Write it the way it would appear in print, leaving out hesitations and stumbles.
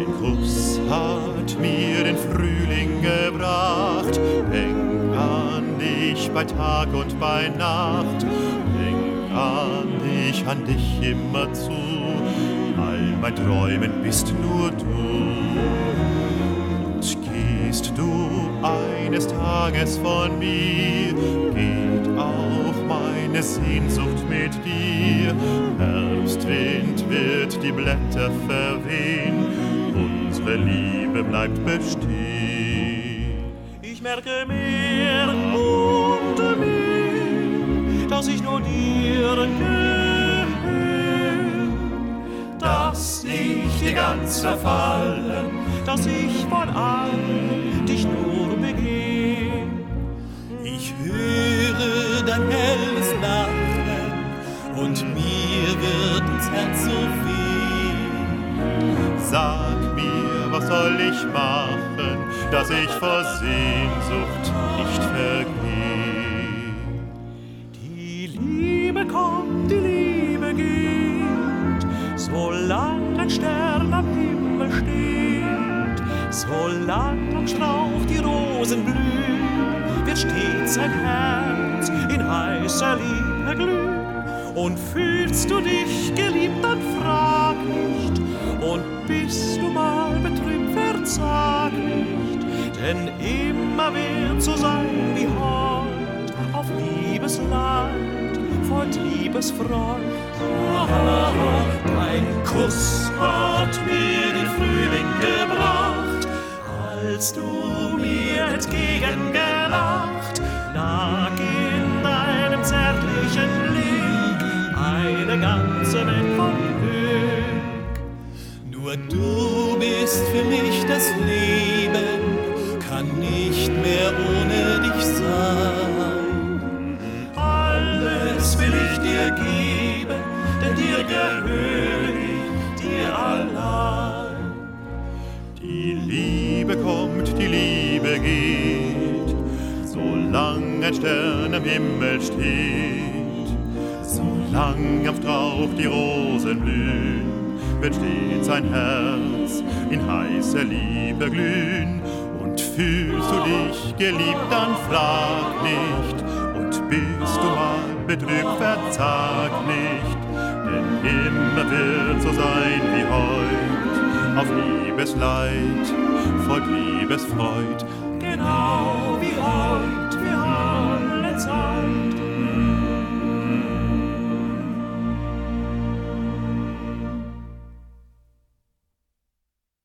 Dein Kuss hat mir den Frühling gebracht. Denk an dich bei Tag und bei Nacht. Denk an dich immerzu. All mein Träumen bist nur du. Und gehst du eines Tages von mir, geht auch meine Sehnsucht mit dir. Herbstwind wird die Blätter verwehen, unsere Liebe bleibt bestehen. Ich merke mehr und mehr, dass ich nur dir gehöre, dass ich dir ganz verfallen, dass ich von allen dich nur begehe. Ich höre dein helles Lachen und mir wird ins Herz so viel. Sag mir, was soll ich machen, dass ich vor Sehnsucht nicht vergeh? Die Liebe kommt, die Liebe geht, solange ein Stern am Himmel steht, solange am Strauch die Rosen blühen, wird stets ein Herz in heißer Liebe glühen. Und fühlst du dich geliebt, dann frag nicht, und bist du mal betrübt, verzag nicht, denn immer wird so sein wie heut, auf Liebesland folgt Liebesfreud. Dein Kuss hat mir den Frühling gebracht, Als du mir entgegengelacht, lag in deinem zärtlichen Blick eine ganze Welt von Glück. Nur du bist für mich das Leben, kann nicht mehr ohne dich sein. Alles will ich dir geben, denn dir gehöre ich, dir allein. Die Liebe kommt, die Liebe geht, solange ein Stern am Himmel steht, solange am Strauch die Rosen blühen, wird stets ein Herz in heißer Liebe glühen. Und fühlst du dich geliebt, dann frag nicht, und bist du mal betrübt, verzag nicht, denn immer wird so sein wie heut, auf Liebesleid folgt Liebesfreud. Genau wie heut, wie alle Zeit.